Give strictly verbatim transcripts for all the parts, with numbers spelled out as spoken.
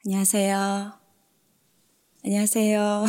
안녕하세요. 안녕하세요.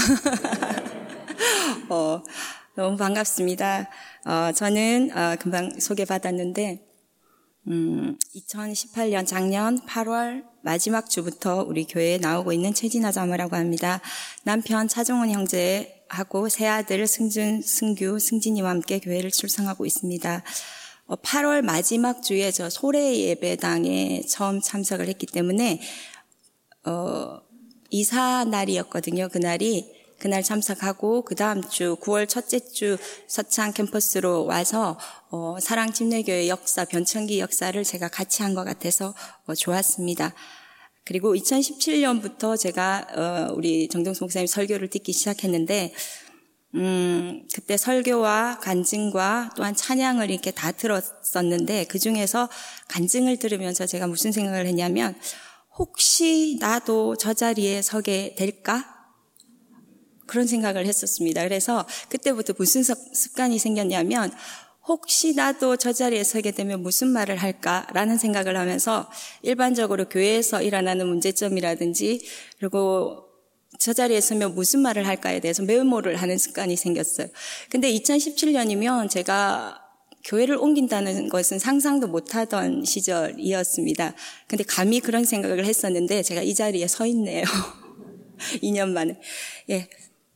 어, 너무 반갑습니다. 어, 저는 어, 금방 소개받았는데 음, 이천십팔 년 작년 팔월 마지막 주부터 우리 교회에 나오고 있는 최진아 자매라고 합니다. 남편 차종원 형제하고 새 아들 승준, 승규, 승진이와 함께 교회를 출석하고 있습니다. 어, 팔월 마지막 주에 저 소래 예배당에 처음 참석을 했기 때문에 어, 이사 날이었거든요. 그날이 그날 참석하고 그 다음 주 구월 첫째 주 서창 캠퍼스로 와서 어, 사랑 침례교회 역사 변천기 역사를 제가 같이 한 것 같아서 어, 좋았습니다. 그리고 이천십칠 년부터 제가 어, 우리 정동수 목사님 설교를 듣기 시작했는데 음, 그때 설교와 간증과 또한 찬양을 이렇게 다 들었었는데 그 중에서 간증을 들으면서 제가 무슨 생각을 했냐면 혹시 나도 저 자리에 서게 될까? 그런 생각을 했었습니다. 그래서 그때부터 무슨 습관이 생겼냐면 혹시 나도 저 자리에 서게 되면 무슨 말을 할까라는 생각을 하면서 일반적으로 교회에서 일어나는 문제점이라든지 그리고 저 자리에 서면 무슨 말을 할까에 대해서 메모를 하는 습관이 생겼어요. 근데 이천십칠 년이면 제가 교회를 옮긴다는 것은 상상도 못하던 시절이었습니다. 근데 감히 그런 생각을 했었는데 제가 이 자리에 서 있네요. 이 년 만에. 예.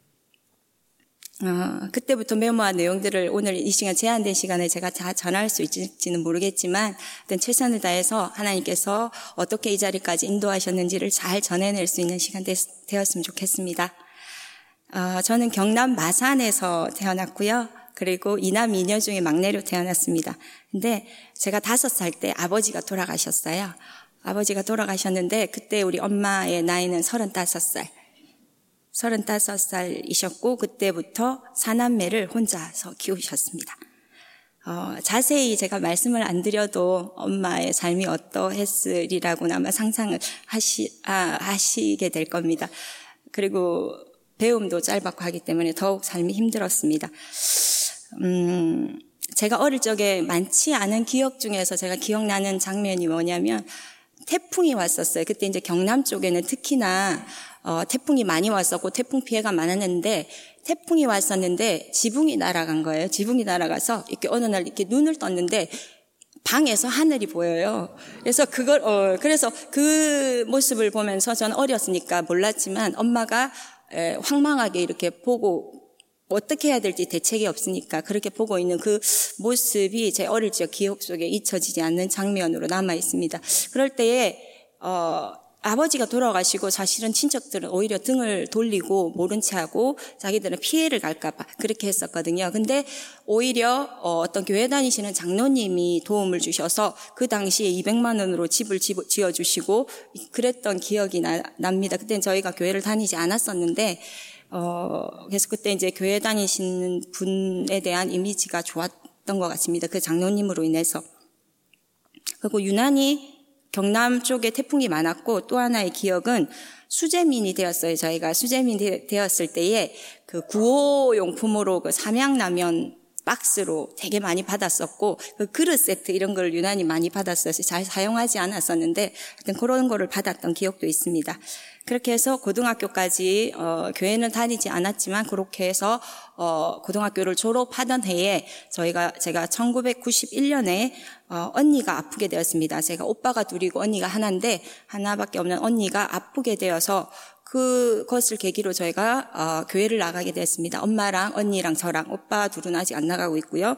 어, 그때부터 메모한 내용들을 오늘 이 시간 제한된 시간에 제가 다 전할 수 있을지는 모르겠지만 일단 최선을 다해서 하나님께서 어떻게 이 자리까지 인도하셨는지를 잘 전해낼 수 있는 시간 되, 되었으면 좋겠습니다. 어, 저는 경남 마산에서 태어났고요. 그리고 이남 이녀 중에 막내로 태어났습니다. 근데 제가 다섯 살 때 아버지가 돌아가셨어요. 아버지가 돌아가셨는데 그때 우리 엄마의 나이는 서른다섯 살. 서른다섯 살이셨고 그때부터 사남매를 혼자서 키우셨습니다. 어, 자세히 제가 말씀을 안 드려도 엄마의 삶이 어떠했으리라고는 아마 상상을 하시, 아, 하시게 될 겁니다. 그리고 배움도 짧았고 하기 때문에 더욱 삶이 힘들었습니다. 음, 제가 어릴 적에 많지 않은 기억 중에서 제가 기억나는 장면이 뭐냐면 태풍이 왔었어요. 그때 이제 경남 쪽에는 특히나 어, 태풍이 많이 왔었고 태풍 피해가 많았는데 태풍이 왔었는데 지붕이 날아간 거예요. 지붕이 날아가서 이렇게 어느 날 이렇게 눈을 떴는데 방에서 하늘이 보여요. 그래서 그걸 어, 그래서 그 모습을 보면서 저는 어렸으니까 몰랐지만 엄마가 에, 황망하게 이렇게 보고 어떻게 해야 될지 대책이 없으니까 그렇게 보고 있는 그 모습이 제 어릴 적 기억 속에 잊혀지지 않는 장면으로 남아 있습니다. 그럴 때에 어, 아버지가 돌아가시고 사실은 친척들은 오히려 등을 돌리고 모른 채 하고 자기들은 피해를 갈까 봐 그렇게 했었거든요. 근데 오히려 어, 어떤 교회 다니시는 장로님이 도움을 주셔서 그 당시에 이백만 원으로 집을 지어주시고 그랬던 기억이 나, 납니다. 그때는 저희가 교회를 다니지 않았었는데 어, 그래서 그때 이제 교회 다니시는 분에 대한 이미지가 좋았던 것 같습니다. 그 장로님으로 인해서. 그리고 유난히 경남 쪽에 태풍이 많았고 또 하나의 기억은 수재민이 되었어요. 저희가 수재민이 되었을 때에 그 구호용품으로 그 삼양라면 박스로 되게 많이 받았었고 그 그릇 세트 이런 걸 유난히 많이 받았어요. 잘 사용하지 않았었는데 하여튼 그런 거를 받았던 기억도 있습니다. 그렇게 해서 고등학교까지 어, 교회는 다니지 않았지만 그렇게 해서 어, 고등학교를 졸업하던 해에 저희가 제가 천구백구십일 년에 어, 언니가 아프게 되었습니다. 제가 오빠가 둘이고 언니가 하나인데 하나밖에 없는 언니가 아프게 되어서 그것을 계기로 저희가 어, 교회를 나가게 됐습니다. 엄마랑 언니랑 저랑 오빠 둘은 아직 안 나가고 있고요.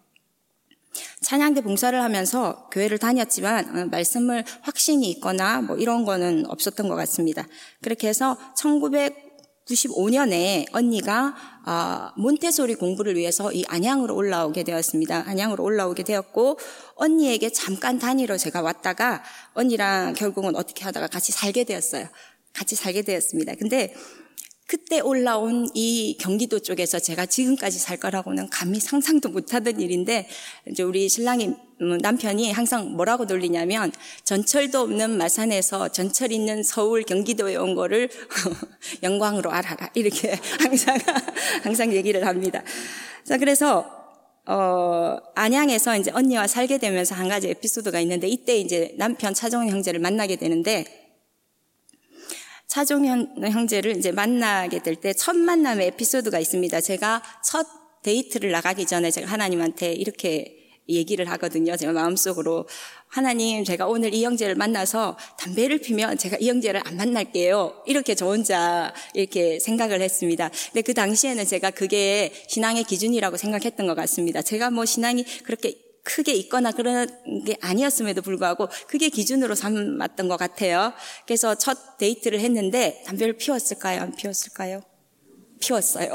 찬양대 봉사를 하면서 교회를 다녔지만 어, 말씀을 확신이 있거나 뭐 이런 거는 없었던 것 같습니다. 그렇게 해서 천구백구십오 년에 언니가 어, 몬테소리 공부를 위해서 이 안양으로 올라오게 되었습니다. 안양으로 올라오게 되었고 언니에게 잠깐 다니러 제가 왔다가 언니랑 결국은 어떻게 하다가 같이 살게 되었어요. 같이 살게 되었습니다. 근데 그때 올라온 이 경기도 쪽에서 제가 지금까지 살 거라고는 감히 상상도 못하던 일인데 이제 우리 신랑이 남편이 항상 뭐라고 놀리냐면 전철도 없는 마산에서 전철 있는 서울 경기도에 온 거를 영광으로 알아라 이렇게 항상 항상 얘기를 합니다. 자 그래서 어 안양에서 이제 언니와 살게 되면서 한 가지 에피소드가 있는데 이때 이제 남편 차정원 형제를 만나게 되는데 차종 형제를 이제 만나게 될 때 첫 만남의 에피소드가 있습니다. 제가 첫 데이트를 나가기 전에 제가 하나님한테 이렇게 얘기를 하거든요. 제가 마음속으로 하나님, 제가 오늘 이 형제를 만나서 담배를 피면 제가 이 형제를 안 만날게요. 이렇게 저 혼자 이렇게 생각을 했습니다. 근데 그 당시에는 제가 그게 신앙의 기준이라고 생각했던 것 같습니다. 제가 뭐 신앙이 그렇게 크게 있거나 그런 게 아니었음에도 불구하고 그게 기준으로 삼았던 것 같아요. 그래서 첫 데이트를 했는데 담배를 피웠을까요? 안 피웠을까요? 피웠어요.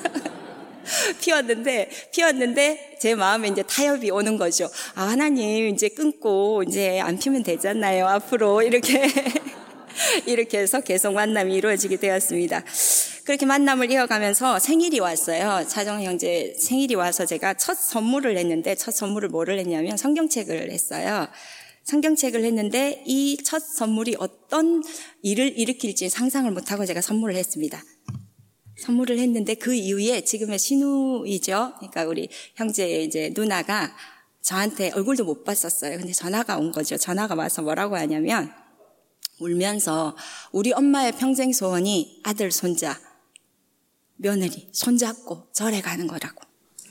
피웠는데, 피웠는데, 제 마음에 이제 타협이 오는 거죠. 아, 하나님, 이제 끊고, 이제 안 피면 되잖아요, 앞으로. 이렇게, 이렇게 해서 계속 만남이 이루어지게 되었습니다. 그렇게 만남을 이어가면서 생일이 왔어요. 차정 형제 생일이 와서 제가 첫 선물을 했는데, 첫 선물을 뭐를 했냐면 성경책을 했어요. 성경책을 했는데, 이 첫 선물이 어떤 일을 일으킬지 상상을 못하고 제가 선물을 했습니다. 선물을 했는데 그 이후에 지금의 신우이죠. 그러니까 우리 형제의 이제 누나가 저한테 얼굴도 못 봤었어요. 근데 전화가 온 거죠. 전화가 와서 뭐라고 하냐면 울면서 우리 엄마의 평생 소원이 아들, 손자, 며느리 손잡고 절에 가는 거라고.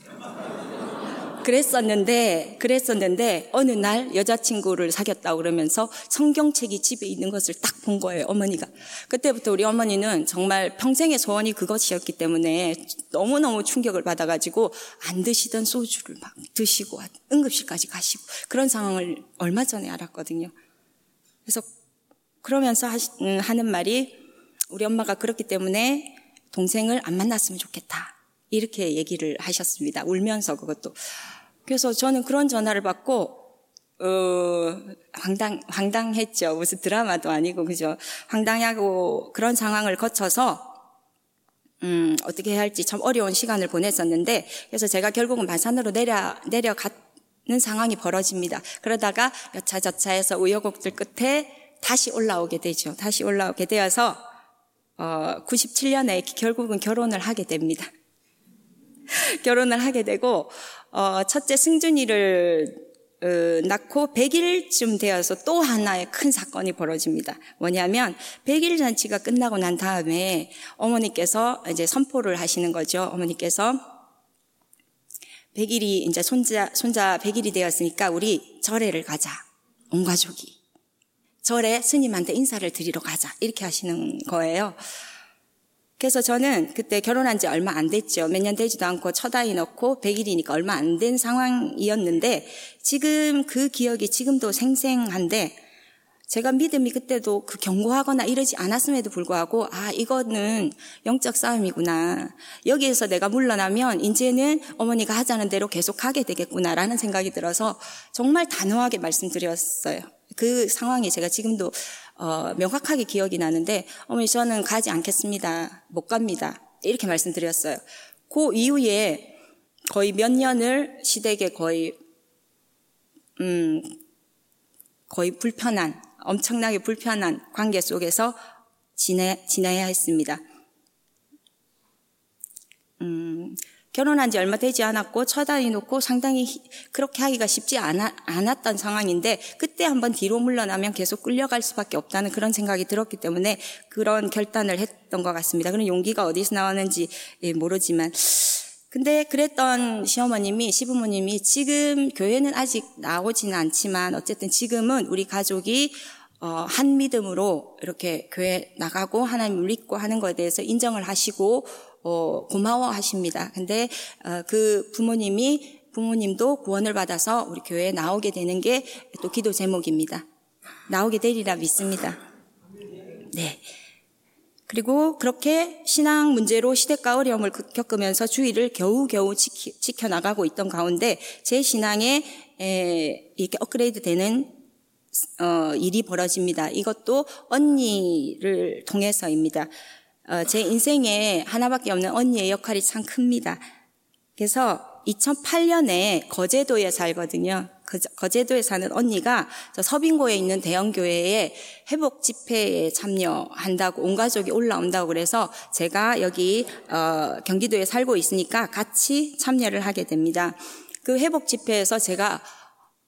그랬었는데, 그랬었는데, 어느 날 여자친구를 사귀었다고 그러면서 성경책이 집에 있는 것을 딱 본 거예요, 어머니가. 그때부터 우리 어머니는 정말 평생의 소원이 그것이었기 때문에 너무너무 충격을 받아가지고 안 드시던 소주를 막 드시고 응급실까지 가시고 그런 상황을 얼마 전에 알았거든요. 그래서 그러면서 하시, 음, 하는 말이 우리 엄마가 그렇기 때문에 동생을 안 만났으면 좋겠다. 이렇게 얘기를 하셨습니다. 울면서 그것도. 그래서 저는 그런 전화를 받고 어, 황당, 황당했죠. 무슨 드라마도 아니고, 그죠? 황당하고 그런 상황을 거쳐서 음, 어떻게 해야 할지 참 어려운 시간을 보냈었는데, 그래서 제가 결국은 마산으로 내려, 내려가는 상황이 벌어집니다. 그러다가 여차저차해서 우여곡절 끝에 다시 올라오게 되죠. 다시 올라오게 되어서, 어, 구십칠 년에 결국은 결혼을 하게 됩니다. 결혼을 하게 되고, 어, 첫째 승준이를 어, 낳고 백 일쯤 되어서 또 하나의 큰 사건이 벌어집니다. 뭐냐면 백 일 잔치가 끝나고 난 다음에 어머니께서 이제 선포를 하시는 거죠. 어머니께서 백 일이 이제 손자 손자 백 일이 되었으니까 우리 절에를 가자. 온 가족이 절에 스님한테 인사를 드리러 가자. 이렇게 하시는 거예요. 그래서 저는 그때 결혼한 지 얼마 안 됐죠. 몇 년 되지도 않고 첫 아이 낳고 백 일이니까 얼마 안 된 상황이었는데 지금 그 기억이 지금도 생생한데 제가 믿음이 그때도 그 견고하거나 이러지 않았음에도 불구하고 아 이거는 영적 싸움이구나. 여기에서 내가 물러나면 이제는 어머니가 하자는 대로 계속 하게 되겠구나라는 생각이 들어서 정말 단호하게 말씀드렸어요. 그 상황이 제가 지금도 어, 명확하게 기억이 나는데 어머니 저는 가지 않겠습니다. 못 갑니다. 이렇게 말씀드렸어요. 그 이후에 거의 몇 년을 시댁에 거의 음 거의 불편한 엄청나게 불편한 관계 속에서 지내, 지내야 했습니다. 음, 결혼한 지 얼마 되지 않았고 첫 아이 놓고 상당히 그렇게 하기가 쉽지 않아, 않았던 상황인데 그때 한번 뒤로 물러나면 계속 끌려갈 수밖에 없다는 그런 생각이 들었기 때문에 그런 결단을 했던 것 같습니다. 그런 용기가 어디서 나왔는지 모르지만 근데 그랬던 시어머님이 시부모님이 지금 교회는 아직 나오지는 않지만 어쨌든 지금은 우리 가족이 어, 한 믿음으로 이렇게 교회 나가고 하나님을 믿고 하는 것에 대해서 인정을 하시고 어, 고마워하십니다. 근데 어, 그 부모님이 부모님도 구원을 받아서 우리 교회에 나오게 되는 게 또 기도 제목입니다. 나오게 되리라 믿습니다. 네. 그리고 그렇게 신앙 문제로 시댁과 어려움을 겪으면서 주의를 겨우겨우 지키, 지켜나가고 있던 가운데 제 신앙에 에, 이렇게 업그레이드 되는 어, 일이 벌어집니다. 이것도 언니를 통해서입니다. 어, 제 인생에 하나밖에 없는 언니의 역할이 참 큽니다. 그래서 이천팔 년에 거제도에 살거든요. 거제도에 사는 언니가 저 서빙고에 있는 대형교회에 회복 집회에 참여한다고 온 가족이 올라온다고 그래서 제가 여기 어, 경기도에 살고 있으니까 같이 참여를 하게 됩니다. 그 회복 집회에서 제가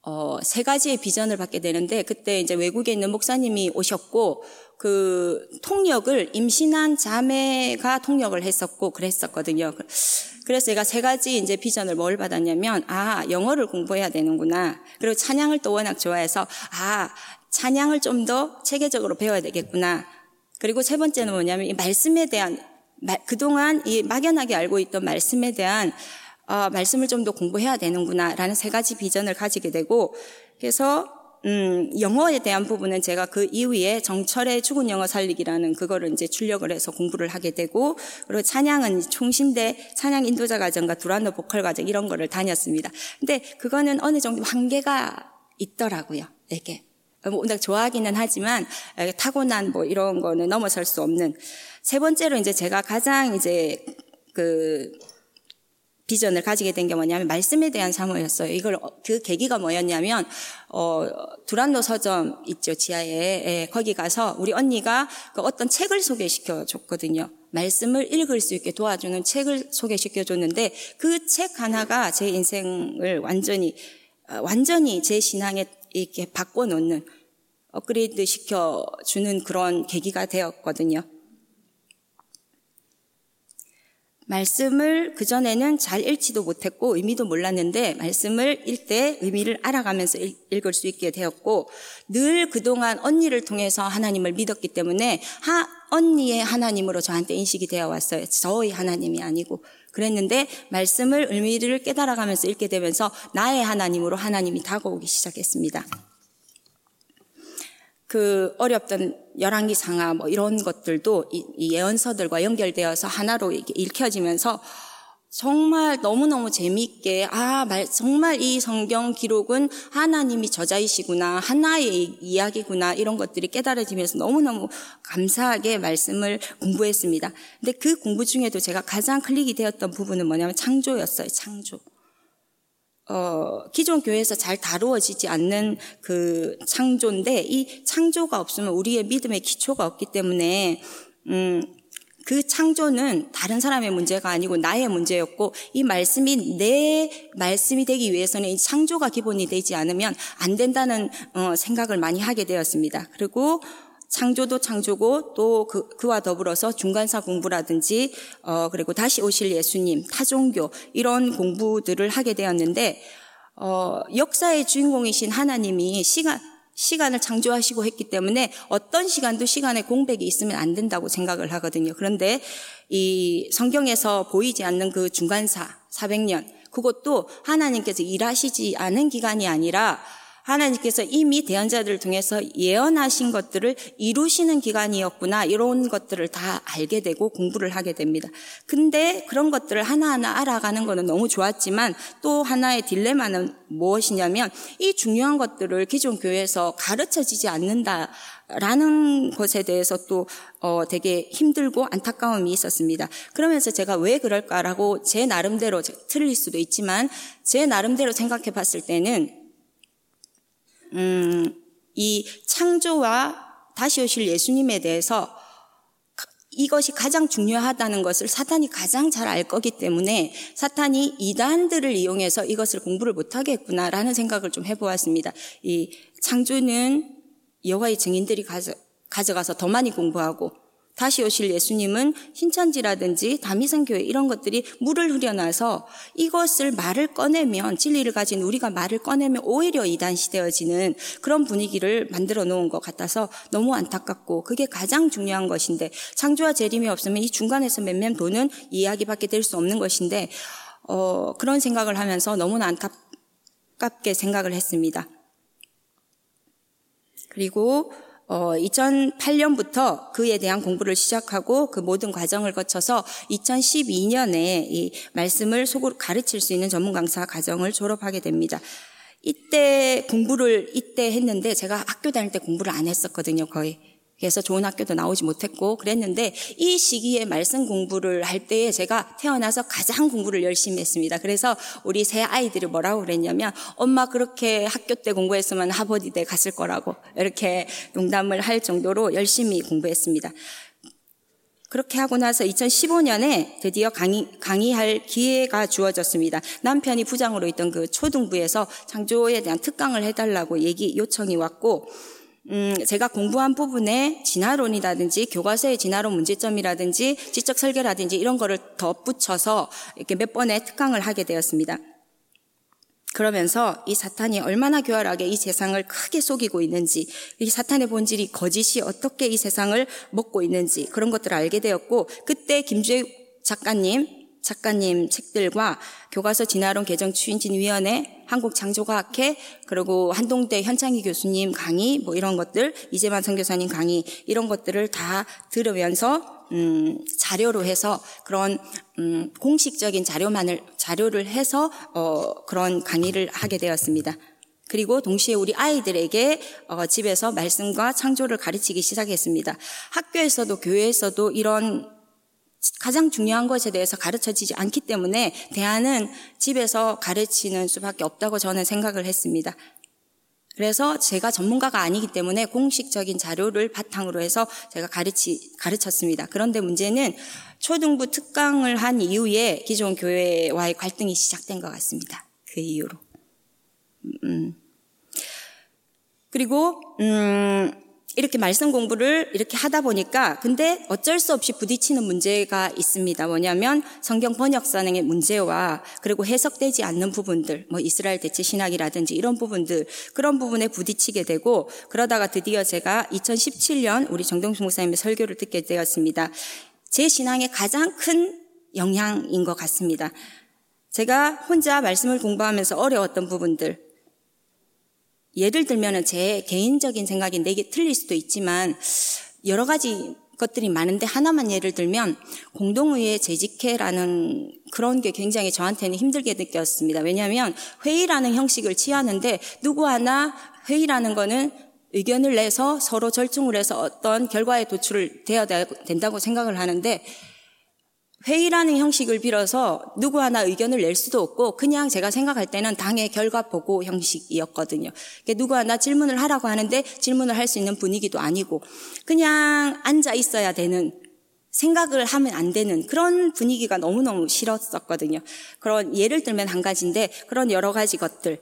어, 세 가지의 비전을 받게 되는데, 그때 이제 외국에 있는 목사님이 오셨고, 그 통역을 임신한 자매가 통역을 했었고 그랬었거든요. 그래서 제가 세 가지 이제 비전을 뭘 받았냐면, 아, 영어를 공부해야 되는구나. 그리고 찬양을 또 워낙 좋아해서, 아, 찬양을 좀 더 체계적으로 배워야 되겠구나. 그리고 세 번째는 뭐냐면, 이 말씀에 대한, 그동안 이 막연하게 알고 있던 말씀에 대한 어, 말씀을 좀 더 공부해야 되는구나라는 세 가지 비전을 가지게 되고, 그래서 음, 영어에 대한 부분은 제가 그 이후에 정철의 죽은 영어 살리기라는 그거를 이제 출력을 해서 공부를 하게 되고, 그리고 찬양은 총신대 찬양 인도자 과정과 두란노 보컬 과정 이런 거를 다녔습니다. 근데 그거는 어느 정도 한계가 있더라고요. 이게 워낙 좋아하기는 하지만 타고난 뭐 이런 거는 넘어설 수 없는. 세 번째로 이제 제가 가장 이제 그 비전을 가지게 된 게 뭐냐면 말씀에 대한 사모였어요. 이걸 그 계기가 뭐였냐면 어 두란노 서점 있죠, 지하에. 예, 거기 가서 우리 언니가 그 어떤 책을 소개시켜 줬거든요. 말씀을 읽을 수 있게 도와주는 책을 소개시켜 줬는데 그 책 하나가 제 인생을 완전히 완전히 제 신앙에 이렇게 바꿔 놓는, 업그레이드 시켜 주는 그런 계기가 되었거든요. 말씀을 그전에는 잘 읽지도 못했고 의미도 몰랐는데 말씀을 읽을 때 의미를 알아가면서 읽을 수 있게 되었고, 늘 그동안 언니를 통해서 하나님을 믿었기 때문에 하, 언니의 하나님으로 저한테 인식이 되어 왔어요. 저의 하나님이 아니고. 그랬는데 말씀을 의미를 깨달아가면서 읽게 되면서 나의 하나님으로 하나님이 다가오기 시작했습니다. 그 어렵던 열왕기 상하 뭐 이런 것들도 이, 이 예언서들과 연결되어서 하나로 이렇게 읽혀지면서 정말 너무너무 재미있게, 아, 말, 정말 이 성경 기록은 하나님이 저자이시구나, 하나의 이야기구나, 이런 것들이 깨달아지면서 너무너무 감사하게 말씀을 공부했습니다. 근데 그 공부 중에도 제가 가장 클릭이 되었던 부분은 뭐냐면 창조였어요. 창조. 어, 기존 교회에서 잘 다루어지지 않는 그 창조인데, 이 창조가 없으면 우리의 믿음의 기초가 없기 때문에, 음, 그 창조는 다른 사람의 문제가 아니고 나의 문제였고, 이 말씀이 내 말씀이 되기 위해서는 이 창조가 기본이 되지 않으면 안 된다는 어, 생각을 많이 하게 되었습니다. 그리고 창조도 창조고 또 그, 그와 더불어서 중간사 공부라든지 어 그리고 다시 오실 예수님, 타종교 이런 공부들을 하게 되었는데, 어 역사의 주인공이신 하나님이 시간 시간을 창조하시고 했기 때문에 어떤 시간도 시간에 공백이 있으면 안 된다고 생각을 하거든요. 그런데 이 성경에서 보이지 않는 그 중간사 사백 년, 그것도 하나님께서 일하시지 않은 기간이 아니라 하나님께서 이미 대언자들을 통해서 예언하신 것들을 이루시는 기간이었구나, 이런 것들을 다 알게 되고 공부를 하게 됩니다. 근데 그런 것들을 하나하나 알아가는 거는 너무 좋았지만 또 하나의 딜레마는 무엇이냐면 이 중요한 것들을 기존 교회에서 가르쳐지지 않는다라는 것에 대해서 또 어 되게 힘들고 안타까움이 있었습니다. 그러면서 제가 왜 그럴까라고 제 나름대로, 틀릴 수도 있지만 제 나름대로 생각해 봤을 때는 음, 이 창조와 다시 오실 예수님에 대해서 이것이 가장 중요하다는 것을 사탄이 가장 잘 알 거기 때문에 사탄이 이단들을 이용해서 이것을 공부를 못하게 했구나라는 생각을 좀 해보았습니다. 이 창조는 여호와의 증인들이 가져, 가져가서 더 많이 공부하고, 다시 오실 예수님은 신천지라든지 다미성교회 이런 것들이 물을 흐려놔서 이것을 말을 꺼내면, 진리를 가진 우리가 말을 꺼내면 오히려 이단시되어지는 그런 분위기를 만들어 놓은 것 같아서 너무 안타깝고, 그게 가장 중요한 것인데 창조와 재림이 없으면 이 중간에서 맴맴 도는 이야기밖에 될 수 없는 것인데 어, 그런 생각을 하면서 너무나 안타깝게 생각을 했습니다. 그리고 어, 이천팔 년부터 그에 대한 공부를 시작하고 그 모든 과정을 거쳐서 이천십이 년에 이 말씀을 속으로 가르칠 수 있는 전문 강사 과정을 졸업하게 됩니다. 이때 공부를 이때 했는데 제가 학교 다닐 때 공부를 안 했었거든요, 거의. 그래서 좋은 학교도 나오지 못했고 그랬는데 이 시기에 말씀 공부를 할 때에 제가 태어나서 가장 공부를 열심히 했습니다. 그래서 우리 세 아이들이 뭐라고 그랬냐면, 엄마 그렇게 학교 때 공부했으면 하버드대 갔을 거라고 이렇게 농담을 할 정도로 열심히 공부했습니다. 그렇게 하고 나서 이천십오 년에 드디어 강의, 강의할 기회가 주어졌습니다. 남편이 부장으로 있던 그 초등부에서 창조에 대한 특강을 해달라고 얘기 요청이 왔고, 음, 제가 공부한 부분에 진화론이라든지 교과서의 진화론 문제점이라든지 지적 설계라든지 이런 거를 덧붙여서 이렇게 몇 번의 특강을 하게 되었습니다. 그러면서 이 사탄이 얼마나 교활하게 이 세상을 크게 속이고 있는지, 이 사탄의 본질이 거짓이 어떻게 이 세상을 먹고 있는지 그런 것들을 알게 되었고, 그때 김주혜 작가님, 작가님 책들과 교과서 진화론 개정 추진위원회, 한국창조과학회, 그리고 한동대 현창희 교수님 강의, 뭐 이런 것들, 이재만 선교사님 강의, 이런 것들을 다 들으면서 음, 자료로 해서 그런 음, 공식적인 자료만을 자료를 해서 어, 그런 강의를 하게 되었습니다. 그리고 동시에 우리 아이들에게 어, 집에서 말씀과 창조를 가르치기 시작했습니다. 학교에서도 교회에서도 이런 가장 중요한 것에 대해서 가르쳐지지 않기 때문에 대안은 집에서 가르치는 수밖에 없다고 저는 생각을 했습니다. 그래서 제가 전문가가 아니기 때문에 공식적인 자료를 바탕으로 해서 제가 가르치, 가르쳤습니다. 그런데 문제는 초등부 특강을 한 이후에 기존 교회와의 갈등이 시작된 것 같습니다. 그 이후로. 음. 그리고, 음, 이렇게 말씀 공부를 이렇게 하다 보니까 근데 어쩔 수 없이 부딪히는 문제가 있습니다. 뭐냐면 성경 번역상의 문제와 그리고 해석되지 않는 부분들, 뭐 이스라엘 대체 신학이라든지 이런 부분들, 그런 부분에 부딪히게 되고, 그러다가 드디어 제가 이천십칠 년 우리 정동수 목사님의 설교를 듣게 되었습니다. 제 신앙의 가장 큰 영향인 것 같습니다. 제가 혼자 말씀을 공부하면서 어려웠던 부분들, 예를 들면은 제 개인적인 생각인데 이게 틀릴 수도 있지만 여러 가지 것들이 많은데 하나만 예를 들면 공동의회 재직회라는 그런 게 굉장히 저한테는 힘들게 느꼈습니다. 왜냐하면 회의라는 형식을 취하는데 누구 하나 회의라는 거는 의견을 내서 서로 절충을 해서 어떤 결과에 도출을 되어야 된다고 생각을 하는데, 회의라는 형식을 빌어서 누구 하나 의견을 낼 수도 없고 그냥 제가 생각할 때는 당의 결과 보고 형식이었거든요. 그러니까 누구 하나 질문을 하라고 하는데 질문을 할 수 있는 분위기도 아니고 그냥 앉아 있어야 되는, 생각을 하면 안 되는 그런 분위기가 너무너무 싫었었거든요. 그런 예를 들면 한 가지인데 그런 여러 가지 것들,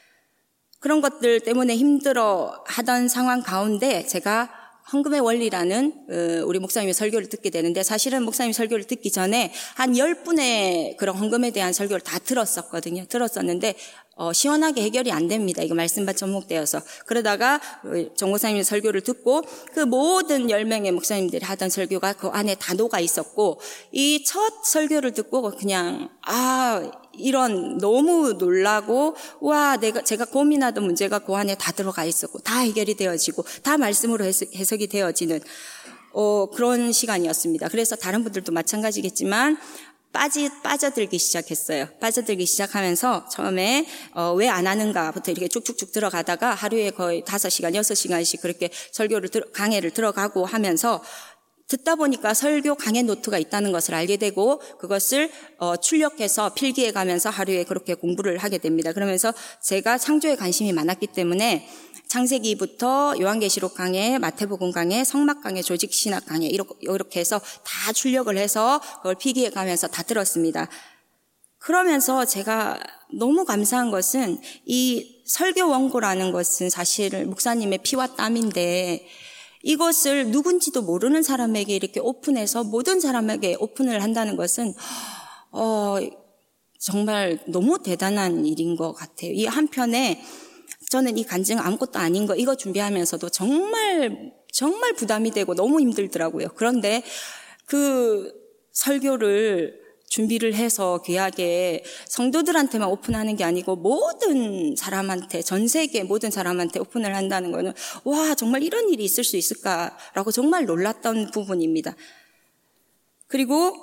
그런 것들 때문에 힘들어 하던 상황 가운데 제가 헌금의 원리라는 우리 목사님의 설교를 듣게 되는데, 사실은 목사님 설교를 듣기 전에 한 열 분의 그런 헌금에 대한 설교를 다 들었었거든요. 들었었는데 어, 시원하게 해결이 안 됩니다. 이거 말씀만 접목되어서. 그러다가 정 목사님의 설교를 듣고 그 모든 열 명의 목사님들이 하던 설교가 그 안에 단호가 있었고, 이 첫 설교를 듣고 그냥 아 이런 너무 놀라고, 와 내가 제가 고민하던 문제가 그 안에 다 들어가 있었고 다 해결이 되어지고 다 말씀으로 해석, 해석이 되어지는 어, 그런 시간이었습니다. 그래서 다른 분들도 마찬가지겠지만 빠지, 빠져들기 시작했어요. 빠져들기 시작하면서 처음에 어, 왜 안 하는가부터 이렇게 쭉쭉쭉 들어가다가 하루에 거의 다섯 시간, 여섯 시간씩 그렇게 설교를 들어, 강해를 들어가고 하면서 듣다 보니까 설교 강해 노트가 있다는 것을 알게 되고 그것을 어, 출력해서 필기해 가면서 하루에 그렇게 공부를 하게 됩니다. 그러면서 제가 창조에 관심이 많았기 때문에 창세기부터 요한계시록 강해, 마태복음 강해, 성막 강해, 조직신학 강해 이렇게 해서 다 출력을 해서 그걸 필기해 가면서 다 들었습니다. 그러면서 제가 너무 감사한 것은 이 설교 원고라는 것은 사실 목사님의 피와 땀인데 이것을 누군지도 모르는 사람에게 이렇게 오픈해서 모든 사람에게 오픈을 한다는 것은 어, 정말 너무 대단한 일인 것 같아요. 이 한편에 저는 이 간증 아무것도 아닌 거 이거 준비하면서도 정말 정말 부담이 되고 너무 힘들더라고요. 그런데 그 설교를 준비를 해서 귀하게 성도들한테만 오픈하는 게 아니고 모든 사람한테, 전 세계 모든 사람한테 오픈을 한다는 거는 와 정말 이런 일이 있을 수 있을까라고 정말 놀랐던 부분입니다. 그리고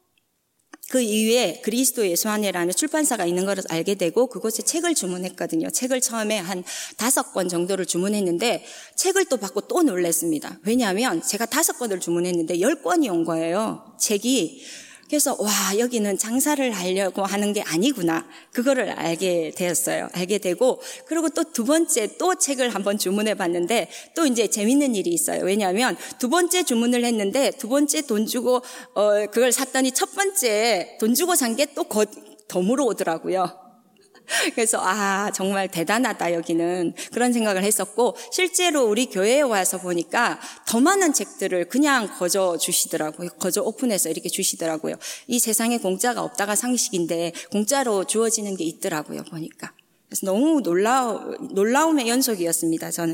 그 이후에 그리스도 예수안에라는 출판사가 있는 것을 알게 되고 그곳에 책을 주문했거든요. 책을 처음에 한 다섯 권 정도를 주문했는데 책을 또 받고 또 놀랐습니다. 왜냐하면 제가 다섯 권을 주문했는데 열 권이 온 거예요. 책이. 그래서 와, 여기는 장사를 하려고 하는 게 아니구나. 그거를 알게 되었어요. 알게 되고, 그리고 또 두 번째 또 책을 한번 주문해 봤는데 또 이제 재밌는 일이 있어요. 왜냐하면 두 번째 주문을 했는데 두 번째 돈 주고 어 그걸 샀더니 첫 번째 돈 주고 산 게 또 덤으로 오더라고요. 그래서 아, 정말 대단하다 여기는, 그런 생각을 했었고, 실제로 우리 교회에 와서 보니까 더 많은 책들을 그냥 거저 주시더라고요. 거저 오픈해서 이렇게 주시더라고요. 이 세상에 공짜가 없다가 상식인데 공짜로 주어지는 게 있더라고요, 보니까. 그래서 너무 놀라우, 놀라움의 연속이었습니다, 저는.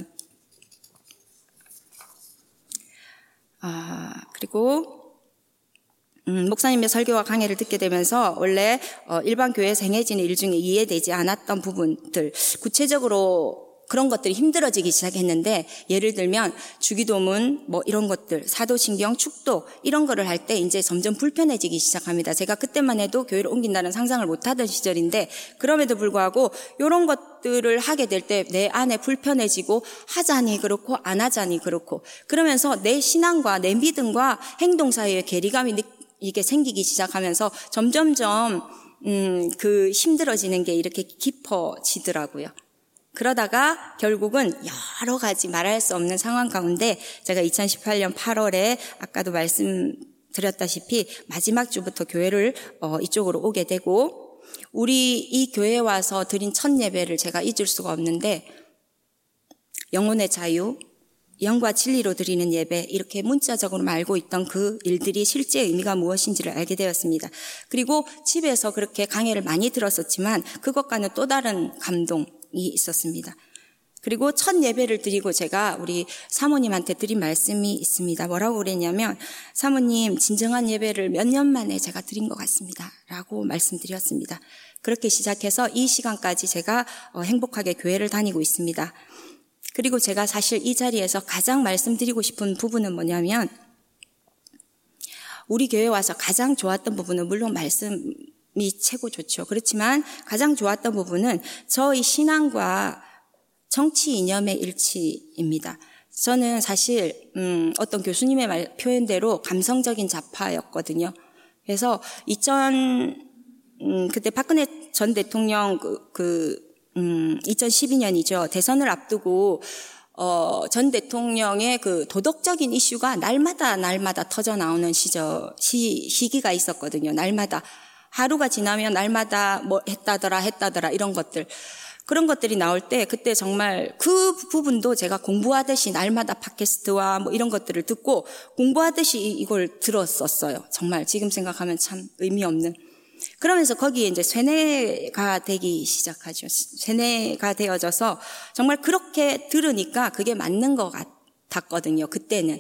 아, 그리고 음, 목사님의 설교와 강해를 듣게 되면서 원래 어, 일반 교회에서 행해지는 일 중에 이해되지 않았던 부분들, 구체적으로 그런 것들이 힘들어지기 시작했는데, 예를 들면 주기도문 뭐 이런 것들, 사도신경, 축도 이런 거를 할 때 이제 점점 불편해지기 시작합니다. 제가 그때만 해도 교회를 옮긴다는 상상을 못하던 시절인데, 그럼에도 불구하고 이런 것들을 하게 될 때 내 안에 불편해지고, 하자니 그렇고 안 하자니 그렇고, 그러면서 내 신앙과 내 믿음과 행동 사이의 괴리감이 느, 이게 생기기 시작하면서 점점점 음, 그 힘들어지는 게 이렇게 깊어지더라고요. 그러다가 결국은 여러 가지 말할 수 없는 상황 가운데 제가 이천십팔 년 팔월에 아까도 말씀드렸다시피 마지막 주부터 교회를 어, 이쪽으로 오게 되고, 우리 이 교회에 와서 드린 첫 예배를 제가 잊을 수가 없는데, 영혼의 자유, 영과 진리로 드리는 예배, 이렇게 문자적으로 알고 있던 그 일들이 실제 의미가 무엇인지를 알게 되었습니다. 그리고 집에서 그렇게 강해를 많이 들었었지만 그것과는 또 다른 감동이 있었습니다. 그리고 첫 예배를 드리고 제가 우리 사모님한테 드린 말씀이 있습니다. 뭐라고 그랬냐면, 사모님, 진정한 예배를 몇 년 만에 제가 드린 것 같습니다 라고 말씀드렸습니다. 그렇게 시작해서 이 시간까지 제가 행복하게 교회를 다니고 있습니다. 그리고 제가 사실 이 자리에서 가장 말씀드리고 싶은 부분은 뭐냐면, 우리 교회에 와서 가장 좋았던 부분은 물론 말씀이 최고 좋죠. 그렇지만 가장 좋았던 부분은 저희 신앙과 정치 이념의 일치입니다. 저는 사실 음, 어떤 교수님의 말, 표현대로 감성적인 좌파였거든요. 그래서 이천 음, 그때 박근혜 전 대통령 그, 그 음, 이천십이 년이죠. 대선을 앞두고 어, 전 대통령의 그 도덕적인 이슈가 날마다 날마다 터져 나오는 시절 시, 시기가 있었거든요. 날마다 하루가 지나면 날마다 뭐 했다더라 했다더라 이런 것들. 그런 것들이 나올 때 그때 정말 그 부분도 제가 공부하듯이 날마다 팟캐스트와 뭐 이런 것들을 듣고 공부하듯이 이걸 들었었어요. 정말 지금 생각하면 참 의미 없는. 그러면서 거기에 이제 쇠뇌가 되기 시작하죠. 쇠뇌가 되어져서 정말 그렇게 들으니까 그게 맞는 것 같았거든요. 그때는.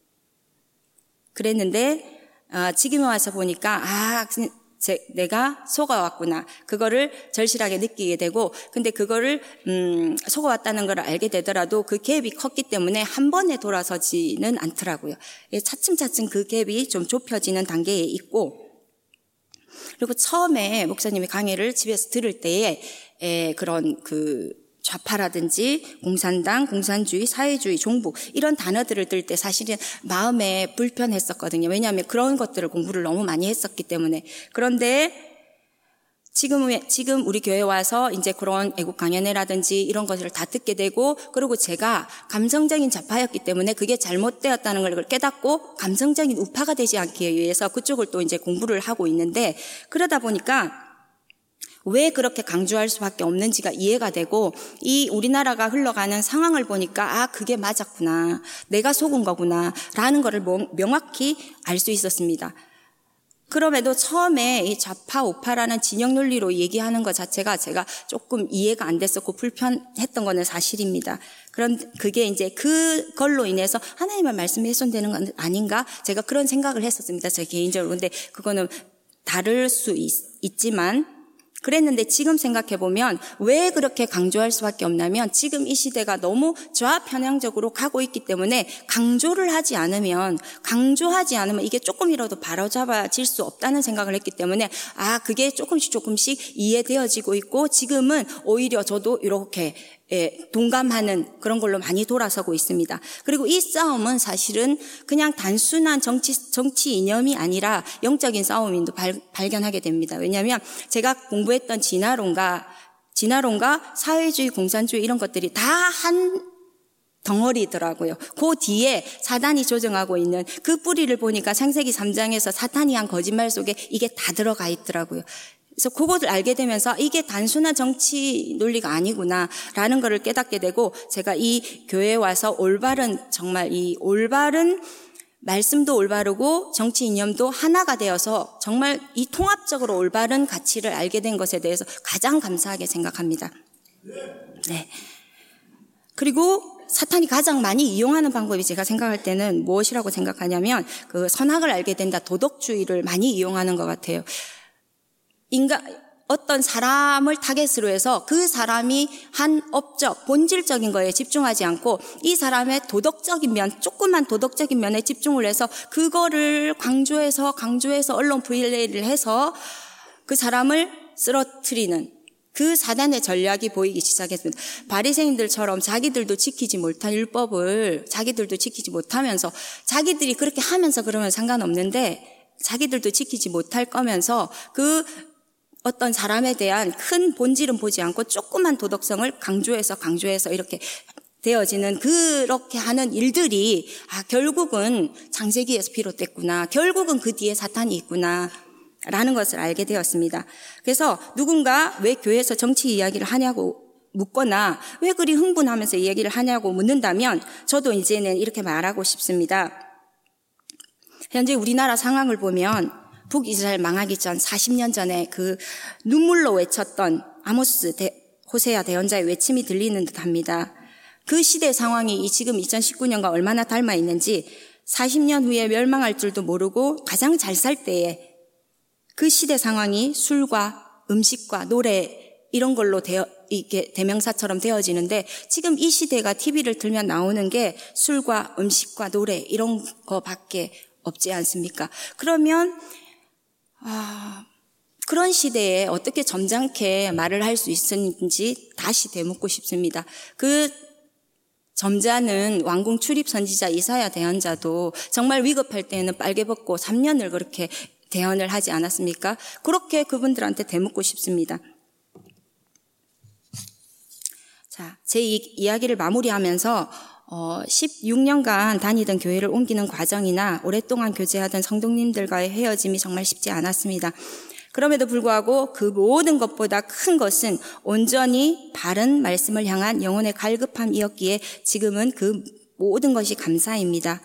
그랬는데 어, 지금 와서 보니까 아 제, 내가 속아왔구나. 그거를 절실하게 느끼게 되고, 근데 그거를 음, 속아왔다는 걸 알게 되더라도 그 갭이 컸기 때문에 한 번에 돌아서지는 않더라고요. 차츰차츰 그 갭이 좀 좁혀지는 단계에 있고, 그리고 처음에 목사님의 강의를 집에서 들을 때에 에, 그런 그 좌파라든지 공산당, 공산주의, 사회주의, 종북 이런 단어들을 들 때 사실은 마음에 불편했었거든요. 왜냐하면 그런 것들을 공부를 너무 많이 했었기 때문에. 그런데 지금 지금 우리 교회 와서 이제 그런 애국 강연회라든지 이런 것들을 다 듣게 되고, 그리고 제가 감성적인 좌파였기 때문에 그게 잘못되었다는 걸 깨닫고 감성적인 우파가 되지 않기 위해서 그쪽을 또 이제 공부를 하고 있는데, 그러다 보니까 왜 그렇게 강조할 수밖에 없는지가 이해가 되고, 이 우리나라가 흘러가는 상황을 보니까 아 그게 맞았구나, 내가 속은 거구나 라는 거를 명확히 알 수 있었습니다. 그럼에도 처음에 이 좌파 우파라는 진영 논리로 얘기하는 것 자체가 제가 조금 이해가 안 됐었고 불편했던 거는 사실입니다. 그런 그게 이제 그걸로 인해서 하나님의 말씀이 훼손되는 건 아닌가, 제가 그런 생각을 했었습니다. 제 개인적으로. 근데 그거는 다를 수 있, 있지만 그랬는데 지금 생각해보면 왜 그렇게 강조할 수밖에 없냐면, 지금 이 시대가 너무 좌편향적으로 가고 있기 때문에 강조를 하지 않으면 강조하지 않으면 이게 조금이라도 바로잡아질 수 없다는 생각을 했기 때문에 아 그게 조금씩 조금씩 이해되어지고 있고, 지금은 오히려 저도 이렇게 예, 동감하는 그런 걸로 많이 돌아서고 있습니다. 그리고 이 싸움은 사실은 그냥 단순한 정치, 정치 이념이 아니라 영적인 싸움인도 발, 발견하게 됩니다. 왜냐하면 제가 공부했던 진화론과, 진화론과 사회주의, 공산주의 이런 것들이 다 한 덩어리더라고요. 그 뒤에 사단이 조정하고 있는 그 뿌리를 보니까 창세기 삼 장에서 사탄이 한 거짓말 속에 이게 다 들어가 있더라고요. 그래서 그것을 알게 되면서 이게 단순한 정치 논리가 아니구나라는 것을 깨닫게 되고, 제가 이 교회에 와서 올바른, 정말 이 올바른 말씀도 올바르고 정치 이념도 하나가 되어서 정말 이 통합적으로 올바른 가치를 알게 된 것에 대해서 가장 감사하게 생각합니다. 네. 그리고 사탄이 가장 많이 이용하는 방법이 제가 생각할 때는 무엇이라고 생각하냐면 그 선악을 알게 된다, 도덕주의를 많이 이용하는 것 같아요. 인간, 어떤 사람을 타겟으로 해서 그 사람이 한 업적, 본질적인 거에 집중하지 않고 이 사람의 도덕적인 면, 조그만 도덕적인 면에 집중을 해서 그거를 강조해서 강조해서 언론 플레이를 해서 그 사람을 쓰러뜨리는 그 사단의 전략이 보이기 시작했습니다. 바리새인들처럼 자기들도 지키지 못한 율법을 자기들도 지키지 못하면서, 자기들이 그렇게 하면서 그러면 상관없는데 자기들도 지키지 못할 거면서 그 어떤 사람에 대한 큰 본질은 보지 않고 조그만 도덕성을 강조해서 강조해서 이렇게 되어지는, 그렇게 하는 일들이 아 결국은 창세기에서 비롯됐구나, 결국은 그 뒤에 사탄이 있구나 라는 것을 알게 되었습니다. 그래서 누군가 왜 교회에서 정치 이야기를 하냐고 묻거나 왜 그리 흥분하면서 이야기를 하냐고 묻는다면 저도 이제는 이렇게 말하고 싶습니다. 현재 우리나라 상황을 보면 북이스라엘 망하기 전 사십 년 전에 그 눈물로 외쳤던 아모스 대, 호세아 대언자의 외침이 들리는 듯합니다. 그 시대 상황이 지금 이천십구 년과 얼마나 닮아 있는지, 사십 년 후에 멸망할 줄도 모르고 가장 잘 살 때에 그 시대 상황이 술과 음식과 노래 이런 걸로 되어, 이게 대명사처럼 되어지는데, 지금 이 시대가 티비를 틀면 나오는 게 술과 음식과 노래 이런 거밖에 없지 않습니까? 그러면 아, 그런 시대에 어떻게 점잖게 말을 할 수 있었는지 다시 되묻고 싶습니다. 그 점잖은 왕궁 출입 선지자 이사야 대언자도 정말 위급할 때는 빨개 벗고 삼 년을 그렇게 대언을 하지 않았습니까? 그렇게 그분들한테 되묻고 싶습니다. 자, 제 이, 이야기를 마무리하면서 어, 십육 년간 다니던 교회를 옮기는 과정이나 오랫동안 교제하던 성도님들과의 헤어짐이 정말 쉽지 않았습니다. 그럼에도 불구하고 그 모든 것보다 큰 것은 온전히 바른 말씀을 향한 영혼의 갈급함이었기에 지금은 그 모든 것이 감사입니다.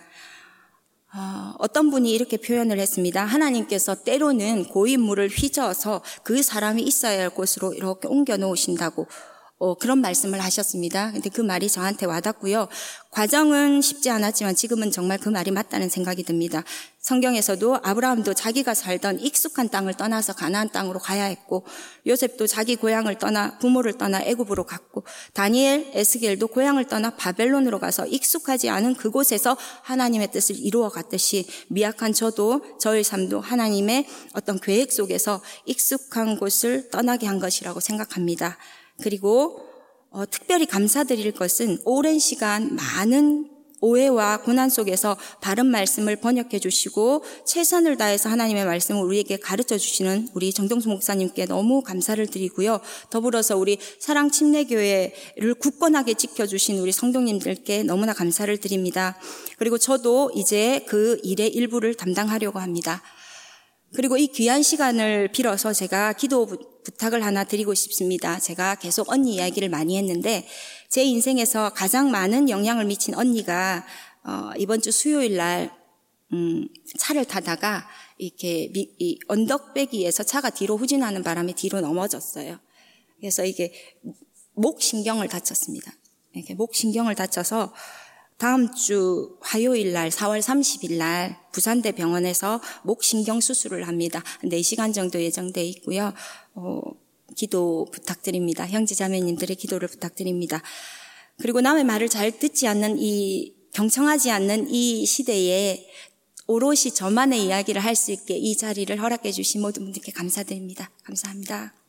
어, 어떤 분이 이렇게 표현을 했습니다. 하나님께서 때로는 고인물을 휘저어서 그 사람이 있어야 할 곳으로 이렇게 옮겨 놓으신다고 어, 그런 말씀을 하셨습니다. 근데 그 말이 저한테 와닿고요. 과정은 쉽지 않았지만 지금은 정말 그 말이 맞다는 생각이 듭니다. 성경에서도 아브라함도 자기가 살던 익숙한 땅을 떠나서 가나안 땅으로 가야 했고, 요셉도 자기 고향을 떠나 부모를 떠나 애굽으로 갔고, 다니엘, 에스겔도 고향을 떠나 바벨론으로 가서 익숙하지 않은 그곳에서 하나님의 뜻을 이루어 갔듯이 미약한 저도 저의 삶도 하나님의 어떤 계획 속에서 익숙한 곳을 떠나게 한 것이라고 생각합니다. 그리고 어, 특별히 감사드릴 것은 오랜 시간 많은 오해와 고난 속에서 바른 말씀을 번역해 주시고 최선을 다해서 하나님의 말씀을 우리에게 가르쳐 주시는 우리 정동수 목사님께 너무 감사를 드리고요. 더불어서 우리 사랑 침례교회를 굳건하게 지켜주신 우리 성도님들께 너무나 감사를 드립니다. 그리고 저도 이제 그 일의 일부를 담당하려고 합니다. 그리고 이 귀한 시간을 빌어서 제가 기도 부탁을 하나 드리고 싶습니다. 제가 계속 언니 이야기를 많이 했는데 제 인생에서 가장 많은 영향을 미친 언니가 어, 이번 주 수요일 날 음, 차를 타다가 이렇게 미, 이 언덕배기에서 차가 뒤로 후진하는 바람에 뒤로 넘어졌어요. 그래서 이게 목 신경을 다쳤습니다. 이렇게 목 신경을 다쳐서 다음 주 화요일 날 사월 삼십일 날 부산대 병원에서 목신경 수술을 합니다. 네 시간 정도 예정돼 있고요. 어, 기도 부탁드립니다. 형제자매님들의 기도를 부탁드립니다. 그리고 남의 말을 잘 듣지 않는 이 경청하지 않는 이 시대에 오롯이 저만의 이야기를 할 수 있게 이 자리를 허락해 주신 모든 분들께 감사드립니다. 감사합니다.